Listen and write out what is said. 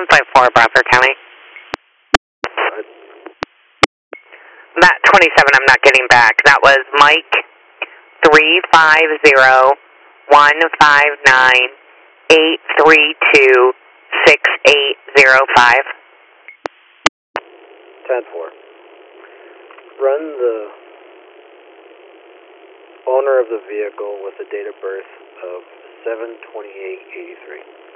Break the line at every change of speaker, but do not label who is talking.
154 Bradford County. That 27 I'm not getting back. That was Mike 350-159-832-6805.
Ten-4. Run the owner of the vehicle with a date of birth of 7/28/83.